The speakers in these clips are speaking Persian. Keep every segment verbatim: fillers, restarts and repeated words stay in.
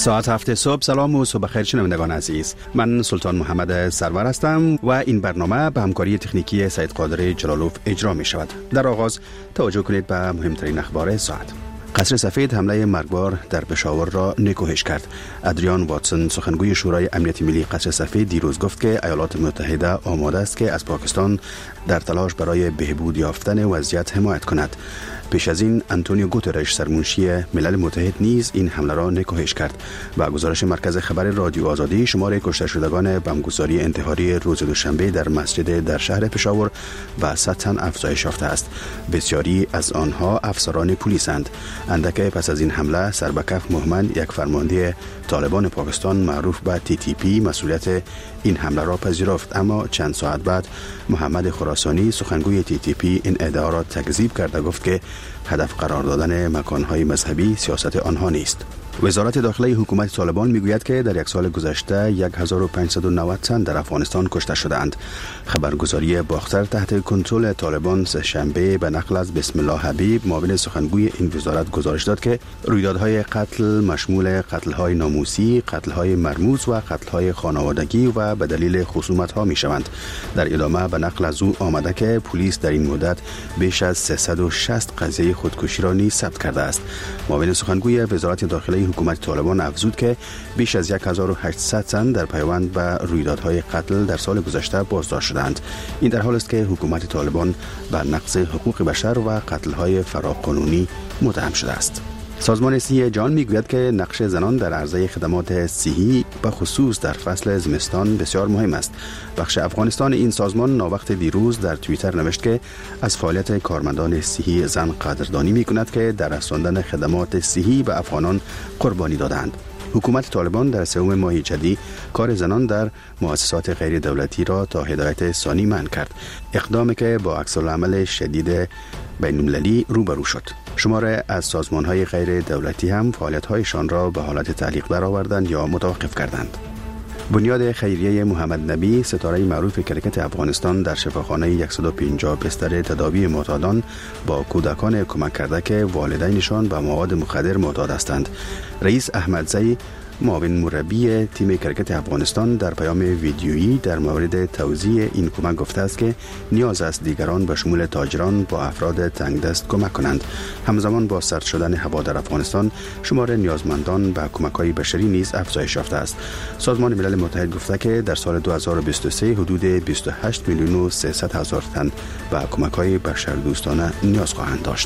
ساعت هفت صبح. سلام و صبح خیر شنوندگان عزیز، من سلطان محمد سرور هستم و این برنامه به همکاری تکنیکی سید قادر جلالوف اجرا می شود. در آغاز توجه کنید به مهمترین اخبار ساعت. قصر سفید حمله مرگبار در پشاور را نکوهش کرد. ادریان واتسون سخنگوی شورای امنیت ملی قصر سفید دیروز گفت که ایالات متحده آماده است که از پاکستان در تلاش برای بهبود یافتن وضعیت حمایت کند. پیش از این آنتونیو گوترش سرمنشی ملل متحد نیز این حمله را نکوهش کرد. با گزارش مرکز خبر رادیو آزادی، شمار کشته شدگان بمبگساری انتحاری روز دوشنبه در مسجد در شهر پشاور به صد تن افزایش یافته است. بسیاری از آنها افسران پلیسند. اندک پس از این حمله سربکف محمد، یک فرمانده طالبان پاکستان معروف به تی تی پی، مسئولیت این حمله را پذیرفت، اما چند ساعت بعد محمد خراسانی سخنگوی تی تی پی این ادعا را تکذیب کرده گفت که هدف قرار دادن مکانهای مذهبی سیاست آنها نیست. وزارت داخلی حکومت طالبان میگوید که در یک سال گذشته هزار و پانصد و نود تن در افغانستان کشته شدند. خبرگزاری باختر تحت کنترل طالبان سه شنبه به نقل از بسم الله حبیب، معاون سخنگوی این وزارت، گزارش داد که رویدادهای قتل مشمول قتل‌های ناموسی، قتل‌های مرموز و قتل‌های خانوادگی و به دلیل خصومت‌ها می‌شوند. در ادامه به نقل از او آمده که پلیس در این مدت بیش از سیصد و شصت قضیه خودکشی را نیز ثبت کرده است. معاون سخنگوی وزارت داخلی حکومت طالبان افزود که بیش از هزار و هشتصد تن در پیوند به رویدادهای قتل در سال گذشته بازداشت شدند. این در حالی است که حکومت طالبان به نقض حقوق بشر و قتل‌های فراقانونی متهم شده است. سازمان صحی جهان میگوید که نقش زنان در عرضه خدمات صحی به خصوص در فصل زمستان بسیار مهم است. بخش افغانستان این سازمان ناوقت دیروز در توییتر نوشت که از فعالیت کارمندان صحی زن قدردانی میکند که در رساندن خدمات صحی به افغانان قربانی دادند. حکومت طالبان در سوم ماه جدی کار زنان در مؤسسات غیر دولتی را تا هدایت ثانی منع کرد، اقدامی که با عکس‌العمل شدید بین‌المللی روبرو شد. شماره از سازمان‌های غیر دولتی هم فعالیت‌هایشان را به حالت تعلیق درآوردند یا متوقف کردند. بنیاد خیریه محمد نبی، ستاره معروف کرکت افغانستان، در شفاخانه صد و پنجاه بستر تداوی معتادان با کودکان کمک کرده که والدینشان به مواد مخدر معتاد هستند. رئیس احمد زی، معاون مربی تیم کرکت افغانستان، در پیام ویدیویی در مورد توزیع این کمک گفته است که نیاز است دیگران به شمول تاجران با افراد تنگدست کمک کنند. همزمان با سرد شدن هوا در افغانستان، شمار نیازمندان به کمک‌های بشری نیز افزایش یافته است. سازمان ملل متحد گفته که در سال دو هزار و بیست و سه حدود بیست و هشت میلیون و سیصد هزار تن به کمک‌های بشردوستانه نیاز خواهند داشت.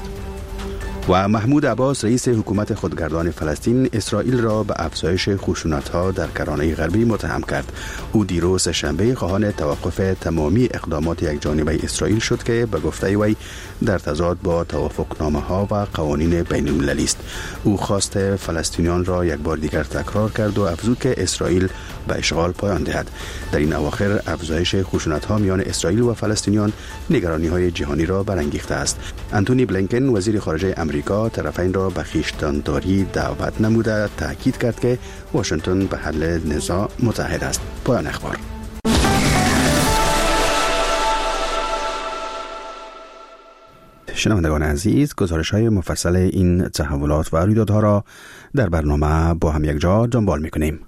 و محمود عباس، رئیس حکومت خودگردان فلسطین، اسرائیل را به افزایش خشونت‌ها در کرانه غربی متهم کرد. او دیروز شنبه خواهان توقف تمامی اقدامات یکجانبه اسرائیل شد که به گفته وی در تضاد با توافقنامه‌ها و قوانین بین‌المللی است. او خواست فلسطینیان را یک بار دیگر تکرار کرد و افزود که اسرائیل به اشغال پایان دهد. در این اواخر افزایش خشونت‌ها میان اسرائیل و فلسطینیان نگرانی‌های جهانی را برانگیخته است. آنتونی بلینکن، وزیر خارجه امریکا، طرفین را به خویشتن‌داری دعوت نموده تاکید کرد که واشنگتن به حل نزاع متحد است. پایان اخبار. شنوندگان عزیز، گزارش‌های مفصل این تحولات و رویدادها را در برنامه با هم یک جا دنبال می‌کنیم.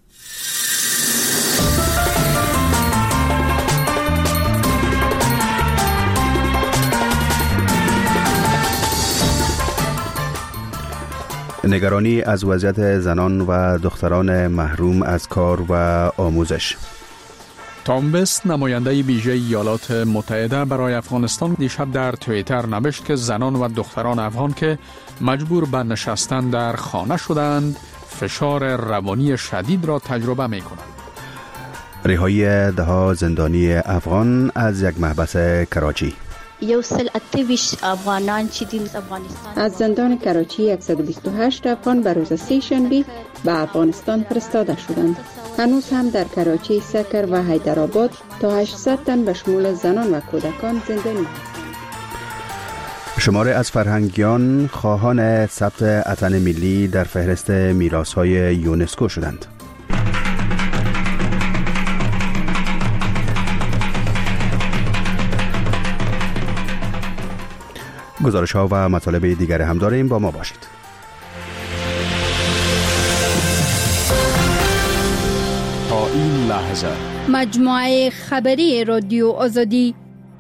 نگرانی از وضعیت زنان و دختران محروم از کار و آموزش. تام بست، نماینده ویژه ایالات متحده برای افغانستان، دیشب در توییتر نوشت که زنان و دختران افغان که مجبور به نشستن در خانه شدند، فشار روانی شدید را تجربه می کنند. رهایی ده زندانی افغان از یک محبس کراچی. یو سل اتویش افغانان چې دین افغانستان از زندان کراچی صد و بیست و هشت افغان به روز سه شنبه به افغانستان فرستاده شدند. هنوز هم در کراچی، سکر و حیدرآباد تا هشتصد تن به شمول زنان و کودکان زندانی هستند. شماره از فرهنگیان خواهان ثبت اتن ملی در فهرست میراث‌های یونسکو شدند. گزارش ها و مطالب دیگر هم داریم، با ما باشید. این لحظه. مجموعه خبری رادیو آزادی.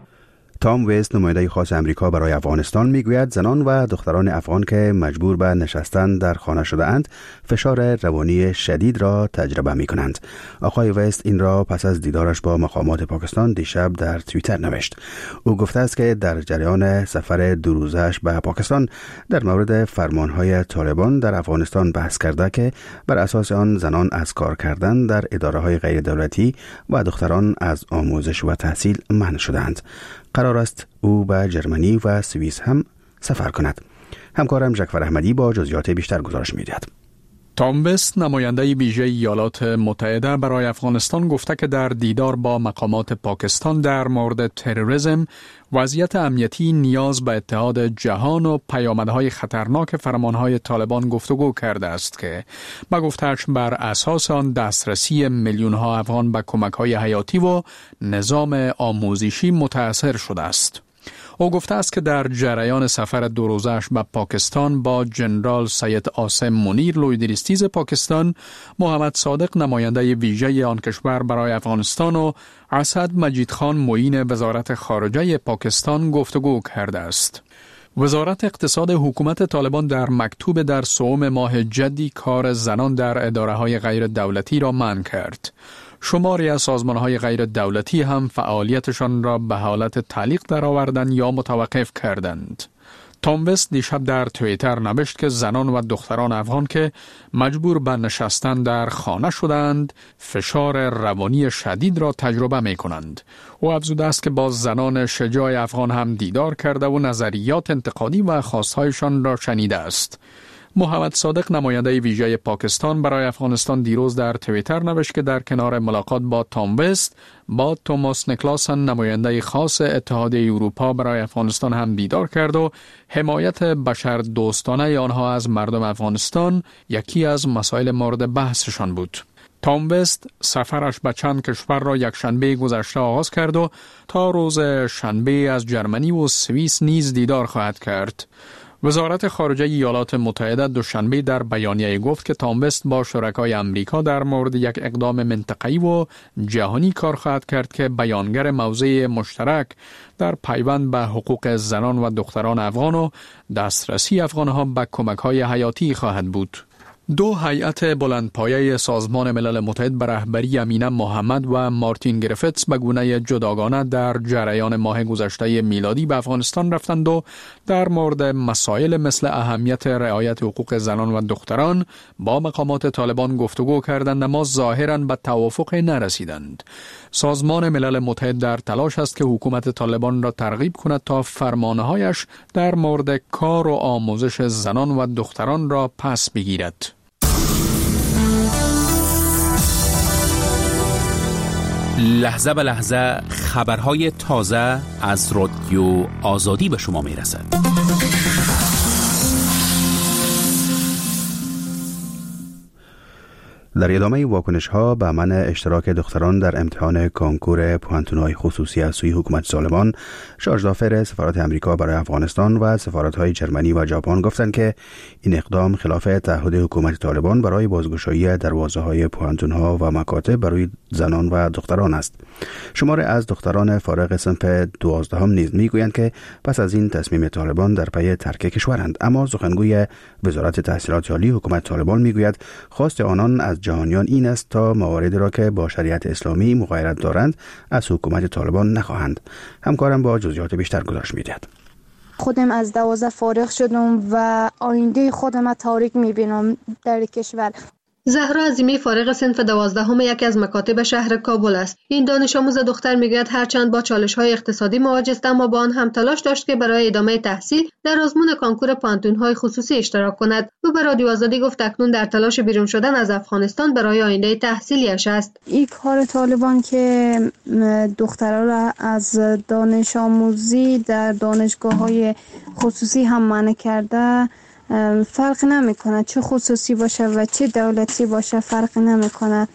تام وست، نماینده خاص امریکا برای افغانستان، میگوید زنان و دختران افغان که مجبور به نشستن در خانه شده اند فشار روانی شدید را تجربه می کنند. آقای وست این را پس از دیدارش با مقامات پاکستان دیشب در توییتر نوشت. او گفته است که در جریان سفر دو روزش به پاکستان در مورد فرمانهای طالبان در افغانستان بحث کرده که بر اساس آن زنان از کار کردن در اداره‌های غیر دولتی و دختران از آموزش و تحصیل منع شدند. قرار است او به جرمنی و سوئیس هم سفر کند. همکارم جعفر احمدی با جزئیات بیشتر گزارش می‌دهد. تام وست، نماینده ویژه ایالات متحده برای افغانستان، گفته که در دیدار با مقامات پاکستان در مورد تروریسم، وضعیت امنیتی، نیاز به اتحاد جهان و پیامدهای خطرناک فرمانهای طالبان گفتگو کرده است که به گفته‌اش بر اساس آن دسترسی میلیون‌ها افغان به کمک‌های حیاتی و نظام آموزشی متاثر شده است. او گفته است که در جریان سفر دو روزش به پاکستان با جنرال سید عاصم منیر، لویدریستیز پاکستان، محمد صادق، نماینده ویژه آن کشور برای افغانستان، و اسد مجید خان، معین وزارت خارجه پاکستان گفتگو کرده است. وزارت اقتصاد حکومت طالبان در مکتوب در سوم ماه جدی کار زنان در اداره‌های غیر دولتی را منع کرد. شماری از سازمان‌های غیر دولتی هم فعالیتشان را به حالت تعلیق درآوردند یا متوقف کردند. تام وست دیشب در توییتر نوشت که زنان و دختران افغان که مجبور به نشستن در خانه شدند فشار روانی شدید را تجربه می کنند. او افزوده است که با زنان شجاع افغان هم دیدار کرده و نظریات انتقادی و خواستهایشان را شنیده است. محمد صادق، نماینده ویژه پاکستان برای افغانستان، دیروز در توییتر نوشت که در کنار ملاقات با تام وست با توماس نیکلاسن، نماینده خاص اتحادیه اروپا برای افغانستان هم دیدار کرد و حمایت بشر دوستانه آنها از مردم افغانستان یکی از مسائل مورد بحثشان بود. تام وست سفرش به چند کشور را یک شنبه گذشته آغاز کرد و تا روز شنبه از جرمنی و سوئیس نیز دیدار خواهد کرد. وزارت خارجه ایالات متحده دوشنبه در بیانیه گفت که تام وست با شرکای امریکا در مورد یک اقدام منطقه‌ای و جهانی کار خواهد کرد که بیانگر موضع مشترک در پیوند به حقوق زنان و دختران افغان و دسترسی افغانها به کمک‌های حیاتی خواهد بود. دو هیئت بلندپایه سازمان ملل متحد به رهبری امینه محمد و مارتین گریفتس به گونه جداگانه در جریان ماه گذشته میلادی به افغانستان رفتند و در مورد مسائل مثل اهمیت رعایت حقوق زنان و دختران با مقامات طالبان گفتگو کردند، اما ظاهراً به توافق نرسیدند. سازمان ملل متحد در تلاش است که حکومت طالبان را ترغیب کند تا فرمانهایش در مورد کار و آموزش زنان و دختران را پس بگیرد. لحظه به لحظه خبرهای تازه از رادیو آزادی به شما می رسد. در ادامه واکنش ها به منع اشتراک دختران در امتحان کنکور پوانتون‌های خصوصی از سوی حکومت طالبان، شارژ دافر سفارت امریکا برای افغانستان و سفارت‌های جرمنی و ژاپن گفتند که این اقدام خلاف تعهد حکومت طالبان برای بازگشایی دروازه‌های پوانتون‌ها و مکاتب برای زنان و دختران است. شمار از دختران فارغ صنف دوازدهم نیز میگویند که پس از این تصمیم طالبان در پی ترک کشورند، اما سخنگوی وزارت تحصیلات عالی حکومت طالبان میگوید خواست آنان از جهانیان این است تا مواردی را که با شریعت اسلامی مغایرت دارند از حکومت طالبان نخواهند. همکارم با جزئیات بیشتر گزارش می‌دهد. خودم از دوازده فارغ شدم و آینده خودم تاریک می‌بینم در کشور. زهرا عظیمی فارغ صنف دوازدهم یکی از مکاتب شهر کابل است. این دانش آموز دختر میگوید هرچند با چالش‌های اقتصادی مواجه است، اما با آن هم تلاش داشت که برای ادامه تحصیل در آزمون کانکور پوانتون‌های خصوصی اشتراک کند. او به رادیو آزادی گفت اکنون در تلاش بیرون شدن از افغانستان برای آینده تحصیلیش است. این کار طالبان که دخترها را از دانش آموزی در دانشگاه‌های خصوصی هم منع کرده، فرق نمیکنه چه خصوصی باشه و چه دولتی باشه، فرق نمیکنه.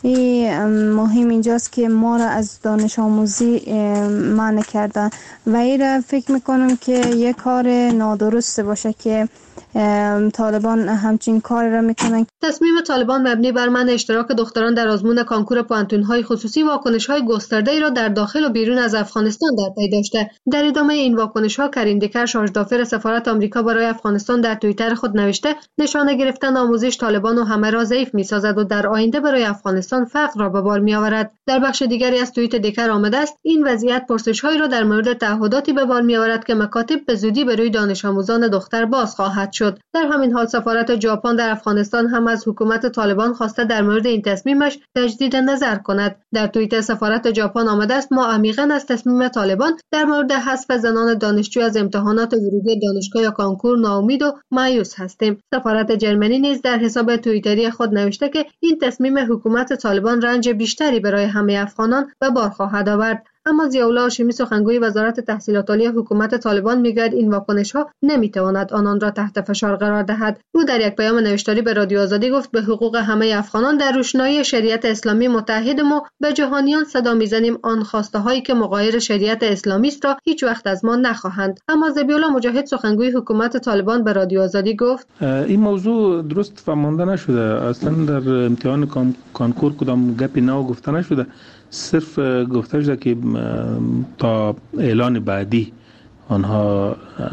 این مهم اینجاست که ما را از دانش آموزی منع کردن و این را فکر میکنم که یک کار نادرسته باشه که طالبان همچین کار را میکنن. تصمیم طالبان مبنی بر منع اشتراک دختران در آزمون کانکور پانتون‌های خصوصی واکنش‌های گسترده‌ای را در داخل و بیرون از افغانستان در پی داشته. در ادامه این واکنش‌ها کریم دیکر شاژدافر سفارت آمریکا برای افغانستان در توییتر خود نوشته نشانه گرفتن آموزش طالبان و همه را ضعیف می‌سازد و در آینده برای افغانستان فقر را به بار می‌آورد. در بخش دیگری از توییت دیکر آمده است این وضعیت پرسش‌هایی را در مورد تعهداتی به بار می‌آورد که مکاتب به زودی برای دانش آموزان دختر باز خواهد شد. در همین حال سفارت ژاپن در افغانستان هم از حکومت طالبان خواسته در مورد این تصمیمش تجدید نظر کند. در توییتر سفارت ژاپن آمده است ما عمیقاً از تصمیم طالبان در مورد حذف زنان دانشجو از امتحانات ورودی دانشگاه یا کانکور ناامید و مایوس هستیم. سفارت جرمنی نیز در حساب توییتری خود نوشته که این تصمیم حکومت طالبان رنج بیشتری برای همه افغانان به بار خواهد آورد. اما ضیاءالله هاشمی سخنگوی وزارت تحصیلات عالی حکومت طالبان میگوید این واکنش‌ها نمیتواند آنان را تحت فشار قرار دهد. او در یک پیام نوشتاری به رادیو آزادی گفت به حقوق همه افغانان در روشنایی شریعت اسلامی متحدیم و به جهانیان صدا میزنیم آن خواسته هایی که مغایر شریعت اسلامی است را هیچ وقت از ما نخواهند. اما ذبیح‌الله مجاهد سخنگوی حکومت طالبان به رادیو آزادی گفت این موضوع درست فهمانده نشده، اصلا در امتحان کانکور کدام گپی نو گفته نشده، صرف گفته شده که تا اعلان بعدی آنها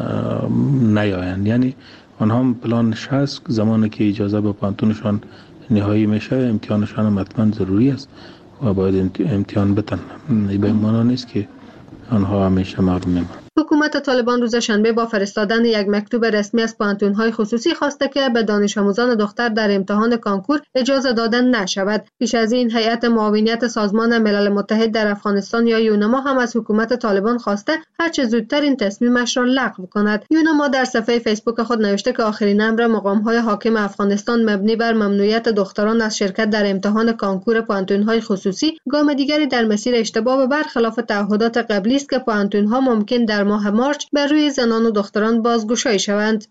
نیایند، یعنی آنها پلانش هست زمانی که اجازه به پانتونشان نهایی میشه امتحانشان هم حتما ضروری است و باید امتحان بتن. به معنی نیست که آنها همیشه محروم میمانند. حکومت طالبان روز شنبه با فرستادن یک مکتوب رسمی از پانتون‌های خصوصی خواسته که به دانش آموزان دختر در امتحان کانکور اجازه داده نشود. پیش از این هیئت معاونیت سازمان ملل متحد در افغانستان یا یونما هم از حکومت طالبان خواسته هر چه زودتر این تصمیمش را لغو کند. یونما در صفحه فیسبوک خود نوشته که آخرین امر مقام‌های حاکم افغانستان مبنی بر ممنوعیت دختران از شرکت در امتحان کانکور پانتون‌های خصوصی گام دیگری در مسیر اشتباه و برخلاف تعهدات قبلی است که پانتون‌ها ممکن در ماه مارچ بر روی زنان و دختران بازگشایی شوند.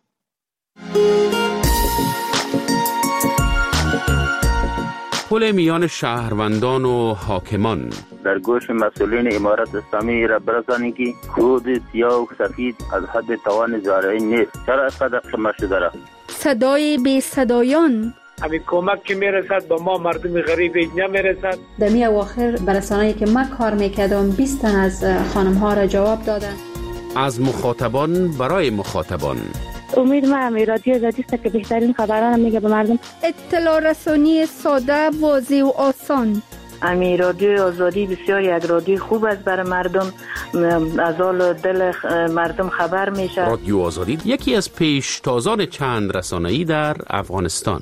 پل میان شهروندان و حاکمان در گوش مسئولین امارت اسلامی را برسانید که خود سیاه و سفید از حد توان زارعی نیست. چرا اینقدر شما شده را؟ صدای بی صدایان همین کمک که میرسد با ما مردم غریب اینجا میرسد. در می اواخر برسانه‌ای که من کار میکردم بیست تن از خانم ها را جواب دادن. از مخاطبان برای مخاطبان. امید من رادیو آزادی است که بهترین خبران میگه به مردم. اطلاع رسانی ساده، واضح و آسان. امی رادیو آزادی بسیار یک رادیو خوب است برای مردم، از حال دل مردم خبر میشه. رادیو آزادی یکی از پیشتازان چند رسانه‌ای در افغانستان.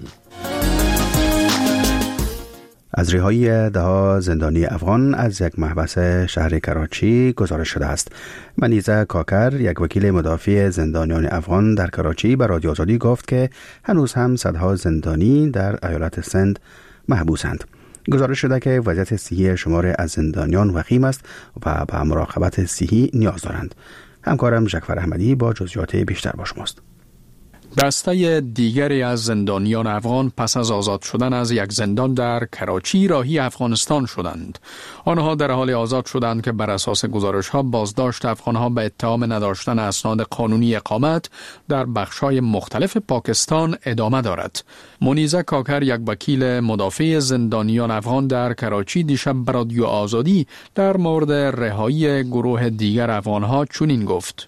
از رهایی ده‌ها زندانی افغان از یک محبس شهر کراچی گزارش شده است. منیزه کاکر، یک وکیل مدافع زندانیان افغان در کراچی، به رادیو آزادی گفت که هنوز هم صدها زندانی در ایالت سند محبوسند. گزارش شده که وضعیت صحی شمار از زندانیان وخیم است و به مراقبت صحی نیاز دارند. همکارم جعفر احمدی با جزئیات بیشتر با شماست. دسته دیگری از زندانیان افغان پس از آزاد شدن از یک زندان در کراچی راهی افغانستان شدند. آنها در حال آزاد شدند که بر اساس گزارش‌ها بازداشت افغان‌ها به اتهام نداشتن اسناد قانونی اقامت در بخش‌های مختلف پاکستان ادامه دارد. منیزه کاکر، یک وکیل مدافع زندانیان افغان در کراچی، دیشب به رادیو آزادی در مورد رهایی گروه دیگر افغان‌ها چنین گفت: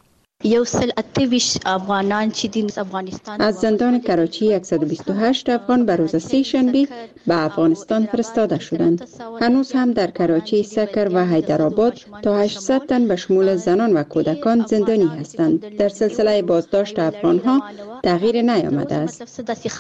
از زندان کراچی صد و بیست و هشت افغان به روز سه شنبه به افغانستان فرستاده شدند. هنوز هم در کراچی، سکر و حیدرآباد تا هشتصد تن به شمول زنان و کودکان زندانی هستند. در سلسله بازداشت افغانها تغییر نیامده است.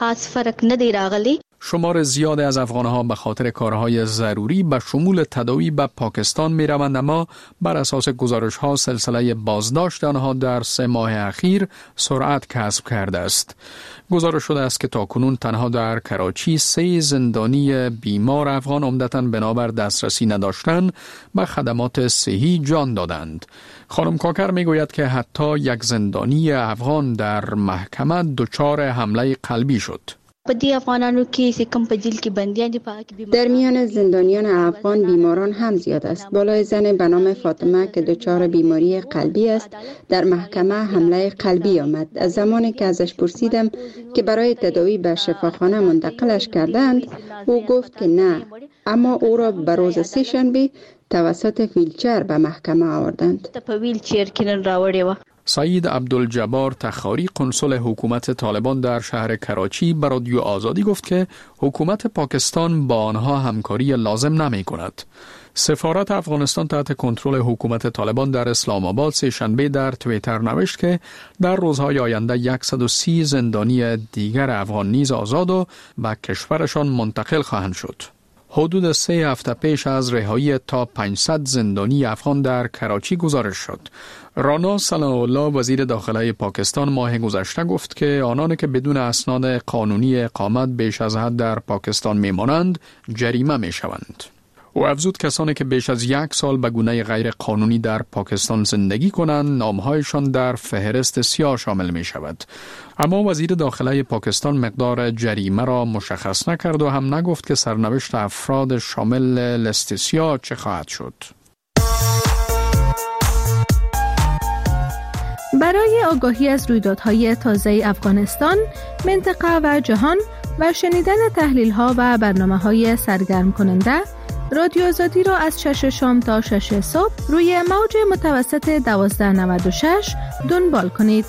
شمار زیاد از افغانها به خاطر کارهای ضروری به شمول تداوی به پاکستان می روند، اما بر اساس گزارش ها سلسله بازداشت آنها در سه ماه اخیر سرعت کسب کرده است. گزارش شده است که تاکنون تنها در کراچی سه زندانی بیمار افغان عمدتاً بنابر دسترسی نداشتن به خدمات صحی جان دادند. خانم کاکر می گوید که حتی یک زندانی افغان در محکمه دچار حمله قلبی شد. پدی افغانانو کې کوم په جیل کې بنديان دي پاک در میان زندانیان افغان بیماران هم زیاد است. بالای زن به نام فاطمه که دچار بیماری قلبی است در محکمه حمله قلبی آمد. از زمانی که ازش پرسیدم که برای تداوی به شفاخانه منتقلش کردند او گفت که نه، اما او را به روز سه شنبه توسط ویلچر به محکمه آوردند. په ویلچر کې نن راوړی و. سعید عبدالجبار تخاری قنصل حکومت طالبان در شهر کراچی به رادیو آزادی گفت که حکومت پاکستان با آنها همکاری لازم نمی کند. سفارت افغانستان تحت کنترل حکومت طالبان در اسلام آباد سه شنبه در توییتر نوشت که در روزهای آینده صد و سی زندانی دیگر افغان نیز آزاد و به کشورشان منتقل خواهند شد. حدود سه هفته پیش از رهایی تا پانصد زندانی افغان در کراچی گزارش شد. رانا ثناءالله وزیر داخله پاکستان ماه گذشته گفت که آنان که بدون اسناد قانونی اقامت بیش از حد در پاکستان میمانند جریمه میشوند. او افزود کسانی که بیش از یک سال به گونه غیر قانونی در پاکستان زندگی کنند نامهایشان در فهرست سیاه شامل می شود. اما وزیر داخله پاکستان مقدار جریمه را مشخص نکرد و هم نگفت که سرنوشت افراد شامل لست سیاه چه خواهد شد. برای آگاهی از رویدادهای تازه افغانستان، منطقه و جهان و شنیدن تحلیل‌ها و برنامه‌های سرگرم کننده، رادیو آزادی را از شش شام تا شش صبح روی موج متوسط دوازده نود و شش دنبال کنید.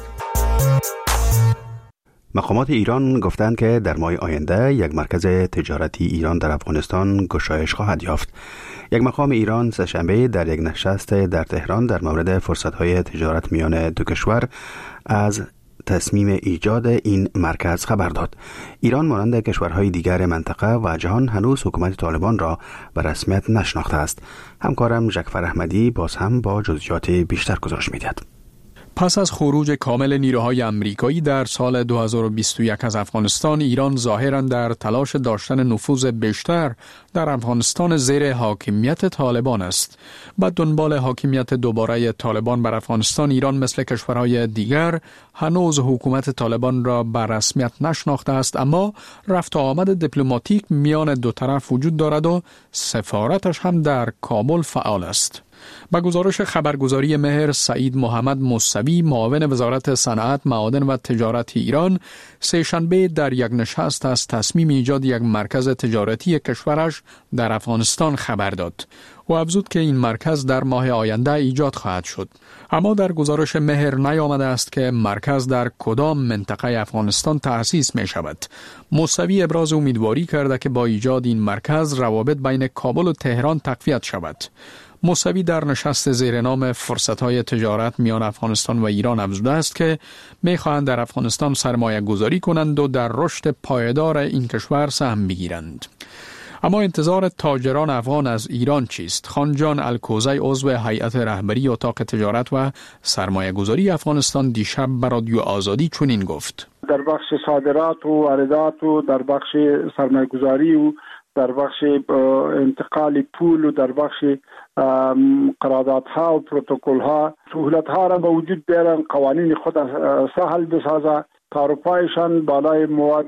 مقامات ایران گفتند که در ماه آینده یک مرکز تجارتی ایران در افغانستان گشایش خواهد یافت. یک مقام ایران سه‌شنبه در یک نشست در تهران در مورد فرصت‌های تجارت میان دو کشور از تصمیم ایجاد این مرکز خبر داد. ایران مانند کشورهای دیگر منطقه و جهان هنوز حکومت طالبان را به رسمیت نشناخته است. همکارم جعفر احمدی باز هم با جزئیات بیشتر گزارش می‌دهد. پس از خروج کامل نیروهای امریکایی در سال دو هزار و بیست و یک از افغانستان، ایران ظاهراً در تلاش داشتن نفوذ بیشتر در افغانستان زیر حاکمیت طالبان است. با دنبال حاکمیت دوباره طالبان بر افغانستان، ایران مثل کشورهای دیگر هنوز حکومت طالبان را به رسمیت نشناخته است، اما رفت و آمد دیپلماتیک میان دو طرف وجود دارد و سفارتش هم در کابل فعال است. با گزارش خبرگزاری مهر، سعید محمد موسوی معاون وزارت صنعت، معادن و تجارت ایران سه شنبه در یک نشست از تصمیم ایجاد یک مرکز تجارتی کشورش در افغانستان خبر داد. او افزود که این مرکز در ماه آینده ایجاد خواهد شد. اما در گزارش مهر نیامده است که مرکز در کدام منطقه افغانستان تأسیس می شود. موسوی ابراز امیدواری کرده که با ایجاد این مرکز روابط بین کابل و تهران تقویت شود. موسوی در نشست زیر نام فرصت‌های تجارت میان افغانستان و ایران افزوده است که می‌خواهند در افغانستان سرمایه گذاری کنند و در رشد پایدار این کشور سهم بگیرند. اما انتظار تاجران افغان از ایران چیست؟ خانجان الکوزی عضو هیئت رهبری اتاق تجارت و سرمایه گذاری افغانستان دیشب به رادیو آزادی چنین گفت: در بخش صادرات و واردات و در بخش سرمایه گذاری و در بخش انتقال پول و در بخش قراردادها و پروتکل‌ها سهولت‌ها را به وجود بیارن، قوانین خود سهل بسازه، تعرفهایشان بالای مواد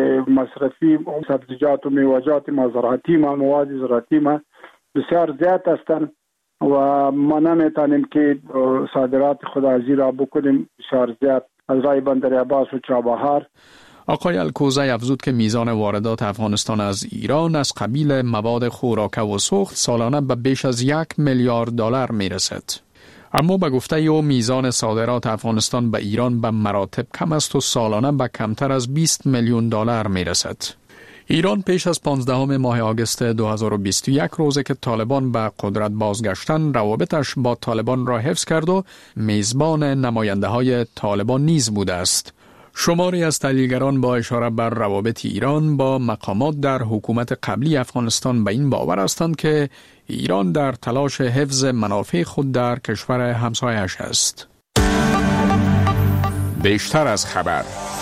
مصرفی، سبزیجات و میوه‌جات ما زراعتی ما مواد زراعتی ما بسیار زیاد هستند و ما نمیتونیم که صادرات خود ازی را بکنیم بسیار زیاد از رای بندر عباس و چابهار. آقای الکوزی افزود که میزان واردات افغانستان از ایران از قبیل مواد خوراک و سوخت سالانه به بیش از یک میلیارد دلار میرسد. اما به گفته او میزان صادرات افغانستان به ایران به مراتب کم است و سالانه به کمتر از بیست میلیون دلار میرسد. ایران پیش از پانزدهم ماه آگوست دو هزار و بیست و یک روزی که طالبان به قدرت بازگشتن روابطش با طالبان را حفظ کرد و میزبان نماینده های طالبان نیز بوده است. شماری از تحلیلگران با اشاره بر روابط ایران با مقامات در حکومت قبلی افغانستان به این باور هستند که ایران در تلاش حفظ منافع خود در کشور همسایه‌اش است. بیشتر از خبر.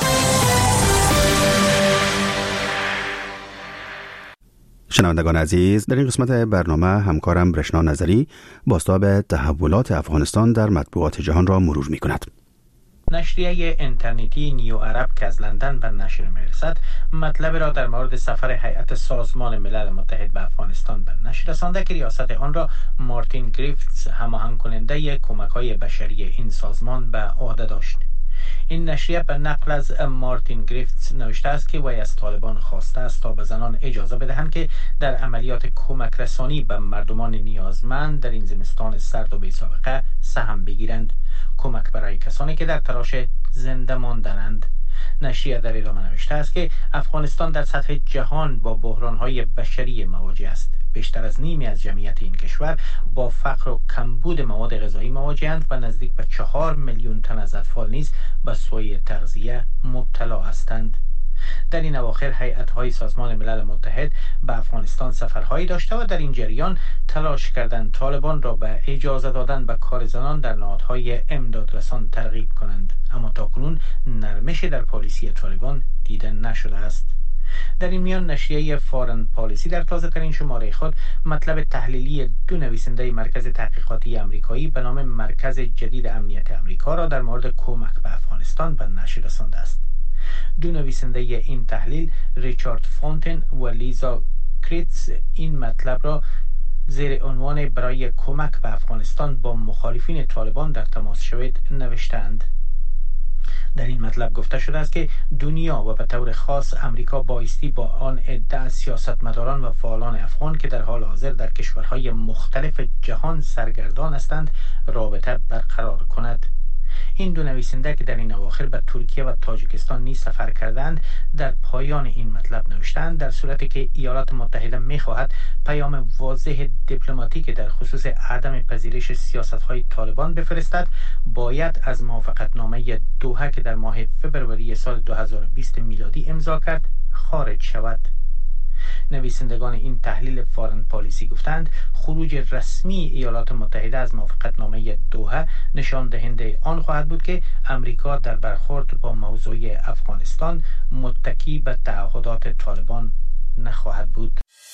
شنوندگان عزیز، در این قسمت برنامه همکارم رشنا نظری بازتاب تحولات افغانستان در مطبوعات جهان را مرور می کند. نشریه اینترنتی نیو عرب که از لندن به نشر میرسد مطلب را در مورد سفر هیئت سازمان ملل متحد به افغانستان به نشر رسانده که ریاست آن را مارتین گریفتس هماهنگ کننده کمک‌های بشری این سازمان به عهده داشت. این نشریه به نقل از مارتین گریفتس نوشته است که وی از طالبان خواسته است تا به زنان اجازه بدهند که در عملیات کمک رسانی به مردمان نیازمند در این زمستان سرد و بی‌سابقه سهم بگیرند، کمک برای کسانی که در تلاش زنده ماندنند. نشریه در ادامه نوشته است که افغانستان در سطح جهان با بحران‌های بشری مواجه است. بیشتر از نیمی از جمعیت این کشور با فقر و کمبود مواد غذایی مواجه‌اند و نزدیک به چهار میلیون تن از اطفال نیز به سوء تغذیه مبتلا هستند. در این اواخر هیئت‌های سازمان ملل متحد به افغانستان سفرهایی داشته و در این جریان تلاش کردند طالبان را به اجازه دادن به کار زنان در نهادهای امدادرسان ترغیب کنند، اما تاکنون نرمشی در پالیسی طالبان دیده نشده است. در این میان نشریه فارن پالیسی در تازه ترین شماره خود مطلب تحلیلی دو نویسنده مرکز تحقیقاتی آمریکایی به نام مرکز جدید امنیت آمریکا را در مورد کمک به افغانستان به نشر رسانده است. دو نویسنده این تحلیل ریچارد فونتن و لیزا کریتز این مطلب را زیر عنوان برای کمک به افغانستان با مخالفین طالبان در تماس شوید نوشتند. در این مطلب گفته شده است که دنیا و به طور خاص امریکا بایستی با آن عده از سیاستمداران و فعالان افغان که در حال حاضر در کشورهای مختلف جهان سرگردان هستند رابطه برقرار کند. این دو نویسنده که در این اواخر به ترکیه و تاجیکستان نیز سفر کردند در پایان این مطلب نوشتند در صورتی که ایالات متحده می‌خواهد پیام واضح دیپلماتیک در خصوص عدم پذیرش سیاست‌های طالبان بفرستد، باید از موافقتنامه دوحه که در ماه فوریه سال دو هزار و بیست میلادی امضا کرد خارج شود. نویسندگان این تحلیل فارن پالیسی گفتند خروج رسمی ایالات متحده از موافقتنامه دوحه نشان دهنده آن خواهد بود که امریکا در برخورد با موضوع افغانستان متکی به تعهدات طالبان نخواهد بود.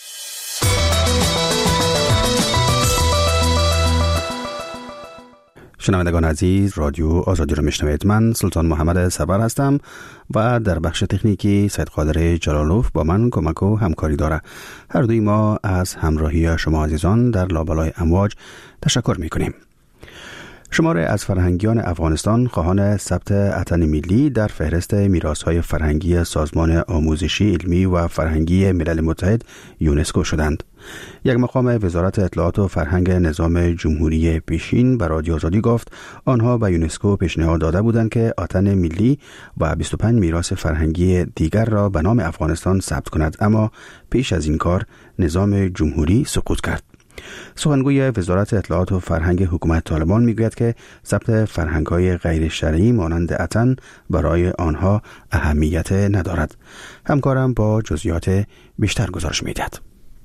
شنوندگان عزیز، رادیو آزادی را میشنوید. من سلطان محمد سرور هستم و در بخش تکنیکی سید قادر جلالوف با من کمک و همکاری داره. هر دوی ما از همراهی شما عزیزان در لابلای امواج تشکر میکنیم. شماره از فرهنگیان افغانستان خواهان ثبت اتن ملی در فهرست میراث‌های فرهنگی سازمان آموزشی علمی و فرهنگی ملل متحد یونسکو شدند. یک مقام وزارت اطلاعات و فرهنگ نظام جمهوری پیشین به رادیو آزادی گفت آنها به یونسکو پیشنهاد داده بودند که اتن ملی و بیست و پنج میراث فرهنگی دیگر را به نام افغانستان ثبت کند، اما پیش از این کار نظام جمهوری سقوط کرد. سخنگوی وزارت اطلاعات و فرهنگ حکومت طالبان میگوید که ثبت فرهنگ‌های غیر شرعی مانند اتن برای آنها اهمیت ندارد. همکارم با جزئیات بیشتر گزارش می‌دهد.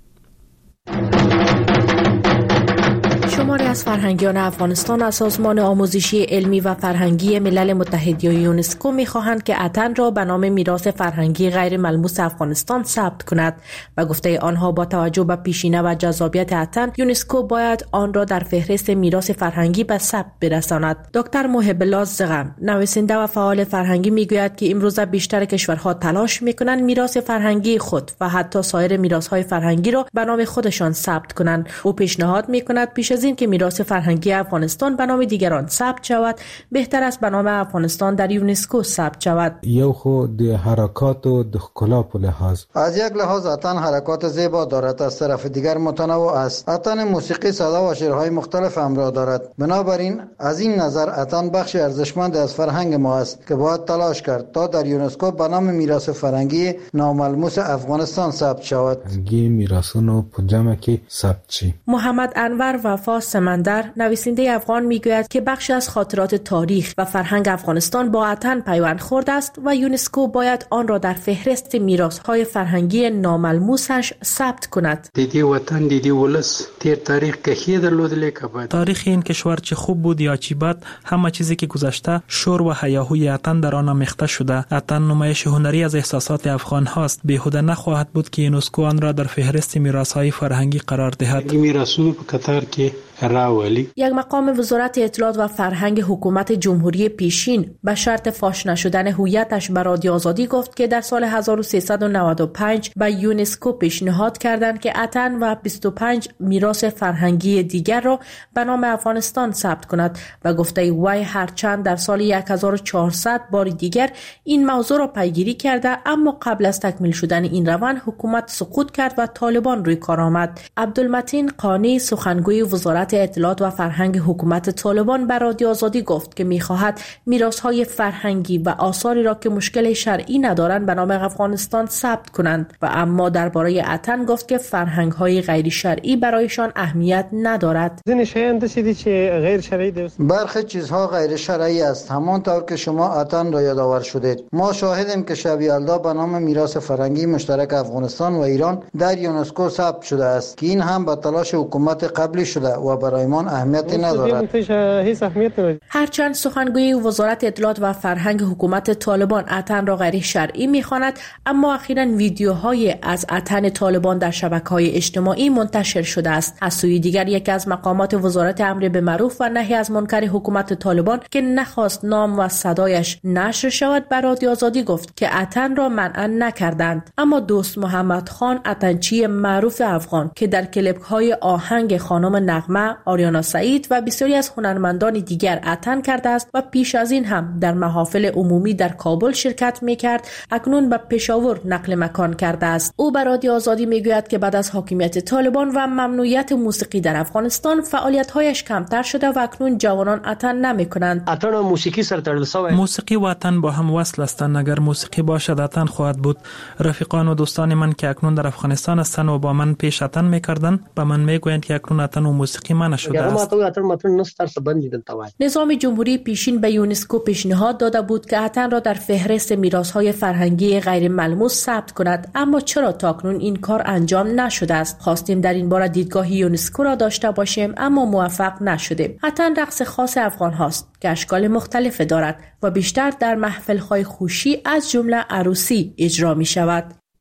شماری از فرهنگیان افغانستان از سازمان آموزشی علمی و فرهنگی ملل متحد یا یونسکو می‌خواهند که اتن را به نام میراث فرهنگی غیر ملموس افغانستان ثبت کند و گفته آنها با توجه به پیشینه و جذابیت اتن یونسکو باید آن را در فهرست میراث فرهنگی به ثبت برساند. دکتر محب الله زغم، نویسنده و فعال فرهنگی میگوید که امروزه بیشتر کشورها تلاش میکنند میراث فرهنگی خود و حتی سایر میراث‌های فرهنگی را به نام خودشان ثبت کنند. او پیشنهاد میکند پیش از این که میراث فرهنگی افغانستان به نام دیگران ثبت شود، بهتر است به نام افغانستان در یونسکو ثبت شود. یو خود حرکات و دخلا په لحاظ از یک لحاظ اتن حرکات زیبا دارد، از طرف دیگر متنوع است. اتن موسیقی صدا و شعرهای مختلف همراه دارد. بنابراین از این نظر اتن بخشی ارزشمند از فرهنگ ما است که باید تلاش کرد تا در یونسکو به نام میراث فرهنگی ناملموس افغانستان ثبت شود. گی میراثونو په جمع کې ثبت شي. محمد انور وفا سمندر، نویسنده افغان میگوید که بخشی از خاطرات تاریخ و فرهنگ افغانستان با اتن پیوند خورده است و یونسکو باید آن را در فهرست میراث‌های فرهنگی ناملموسش ثبت کند. دیدی وطن دیدی ولس تیر تاریخ که درلودلی کباد. تاریخ این کشور چه خوب بود یا چه بد، همه چیزی که گذشته شور و هیاهوی اتن در آن آمیخته شده. اتن نمایش هنری از احساسات افغان هاست. بیهوده نخواهد بود که یونسکو آن را در فهرست میراث‌های فرهنگی قرار دهد. میراثونو په قطار کې مرحله اولی. یک مقام وزارت اطلاعات و فرهنگ حکومت جمهوری پیشین به شرط فاش نشدن هویتش به رادیو آزادی گفت که در سال هزار و سیصد و نود و پنج به یونسکو پیشنهاد کردند که اتن و بیست و پنج میراث فرهنگی دیگر را به نام افغانستان ثبت کند و گفته وی هرچند در سال هزار و چهارصد بار دیگر این موضوع را پیگیری کرده، اما قبل از تکمیل شدن این روند حکومت سقوط کرد و طالبان روی کار آمد. عبدالمتین قانی سخنگوی وزارت اطلاعات و فرهنگ حکومت طالبان به رادیو آزادی گفت که می‌خواهد میراث‌های فرهنگی و آثاری را که مشکل شرعی ندارند به نام افغانستان ثبت کنند و اما درباره اتن گفت که فرهنگ‌های غیر شرعی برایشان اهمیت ندارد. برخی چیزها غیر شرعی است، همانطور که شما اتن را یادآور شدید. ما شاهدیم که شب یلدا به نام میراث فرهنگی مشترک افغانستان و ایران در یونسکو ثبت شده است که این هم به تلاش حکومت قبلی شده و برایمان اهمیتی ندارد. هرچند سخنگوی وزارت اطلاعات و فرهنگ حکومت طالبان اتن را غیر شرعی می‌خواند، اما اخیراً ویدیوهای از اتن طالبان در شبکه‌های اجتماعی منتشر شده است. از سوی دیگر یکی از مقامات وزارت امر به معروف و نهی از منکر حکومت طالبان که نخواست نام و صدایش نشر شود بر رادیو آزادی گفت که اتن را منع نکردند، اما دوست محمد خان اتنچی معروف افغان که در کلیپ‌های آهنگ خانم نغمه، آریانا سعید و بسیاری از هنرمندان دیگر اتن کرده است و پیش از این هم در محافل عمومی در کابل شرکت می‌کرد، اکنون به پشاور نقل مکان کرده است. او بر رادیو آزادی میگوید که بعد از حاکمیت طالبان و ممنوعیت موسیقی در افغانستان فعالیت‌هایش کمتر شده و اکنون جوانان اتن نمی‌کنند. اتن و موسیقی سره تړل شوی. موسیقی و اتن با هم وصل هستند. اگر موسیقی باشد اتن خواهد بود. رفیقان و دوستان من که اکنون در افغانستان هستند و با من پیش اتن می‌کردند به من میگویند که اکنون اتن و موسیقی منع شده است. نظام جمهوری پیشین به یونسکو پیشنهاد داده بود که اتن را در فهرست میراث‌های فرهنگی غیر ملموس ثبت کند، اما چرا تاکنون این کار انجام نشده است؟ خواستیم در این باره دیدگاه یونسکو را داشته باشیم اما موفق نشدیم. اتن رقص خاص افغان هاست که اشکال مختلف دارد و بیشتر در محفل‌های خوشی از جمله عروسی اجرا می شود.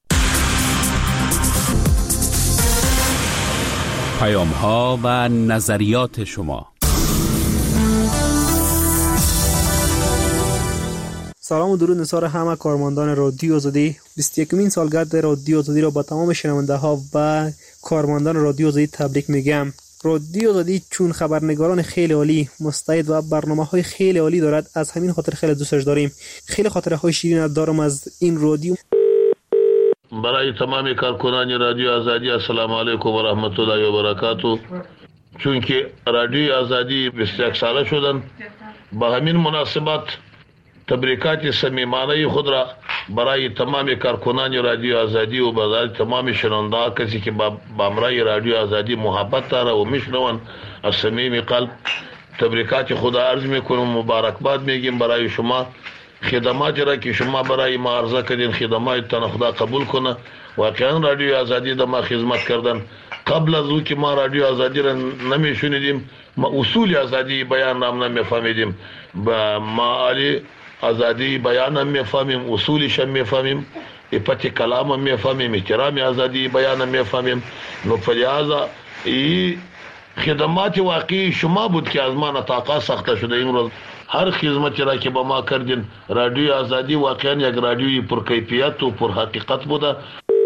پیام‌ها و نظریات شما. سلام و درود نثار همه کارمندان رادیو آزادی. بیست و یکمین سالگرد رادیو آزادی را با تمام شنونده ها و کارمندان رادیو آزادی تبریک میگم. رادیو آزادی چون خبرنگاران خیلی عالی، مستعد و برنامه‌های خیلی عالی دارد، از همین خاطر خیلی دوستش داریم. خیلی خاطره‌های شیرین دارم از این رادیو. برای تمام کارکنان رادیو آزادی السلام علیکم و رحمت الله و برکاته. چون که رادیو آزادی بیست و یک ساله شدن، با همین مناسبت تبریکات صمیمانه خود را برای تمام کارکنان رادیو آزادی و برای تمام شنونده کسی که با امرای رادیو آزادی محبت داره و میشنون از صمیم قلب تبریکات خود عرض میکنم، مبارکباد میگیم برای شما. خدماتی را که شما برای ما عرضه کردین خدماتتان خدا قبول کنه. واقعا رادیو آزادی در ما خدمت کردن. قبل از او که ما رادیو آزادی را نمیشنیدیم، ما اصول آزادی بیان هم نمیفهمیدیم، با معالی آزادی بیان هم میفهمیم، اصولش هم میفهمیم، افت کلام هم میفهمیم، احترام آزادی بیان هم میفهمیم. نو فلهذا این خدمات واقعی شما بود که از ما نطاقه ساخته شده. امروز هر خدمتی را که با ما کردین رادیو آزادی واقعا یک رادیوی پرکیفیت و پر حقیقت بوده.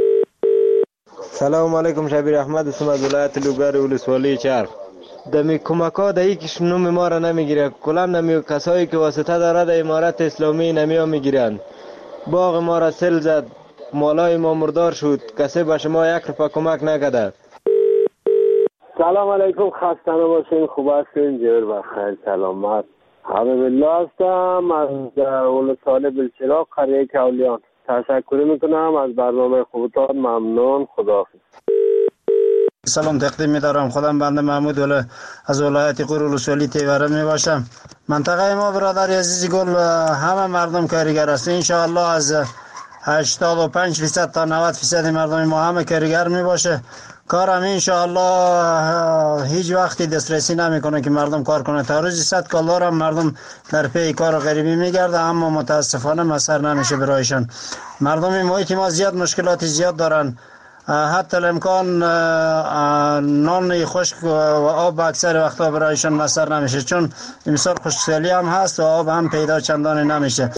سلام علیکم، شبیر احمد اسم از ولایت لوگر ولسوالی چرخ. دمی کمکا دایی که نوم ما را نمیگیره، کلا نمی کسایی که واسطه داره در امارت اسلامی نمیا میگیرند. باغ ما را سیل زد، مالای ما مردار شد، کسی به شما یک روپیه کمک نکرده. سلام علیکم، خسته نباشین، خوب هستین؟ جور بخیر، سلامت. حبیب الله هستم از ولسوالی بلچراغ قریه کولیان. تشکر میکنم از برنامه خوبتان، ممنون، خداحافظ. سلام تقدیم می‌دارم. خودم بنده محمود ولی از ولایت غور ولسوالی تیوره میباشم. منطقه ما برادر عزیز گل همه مردم کارگر است. ان شاء الله از هشتاد و پنج درصد تا نود درصد مردم ما همه کارگر میباشه. کارم ان شاء الله هیچ وقتی دسترسی نمیکنه که مردم کار کنه. تا روزی صد کال دارم مردم در پی کار غریبی میگرده، اما متاسفانه مسر نمیشه برایشان. مردم محیط ما زیاد مشکلات زیاد دارن. حتی الامکان نان خشک و آب اکثر وقتا برایشان میسر نمیشه، چون امسال خشکسالی هم هست و آب هم پیدا چندان نمیشه.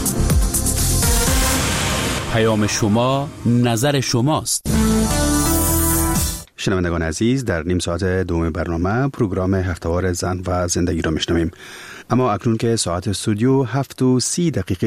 پیام شما، نظر شماست. شنوندگان عزیز، در نیم ساعت دوم برنامه پروگرام هفته‌وار زن و زندگی را میشنویم. اما اکنون که ساعت استودیو هفت و سی دقیقه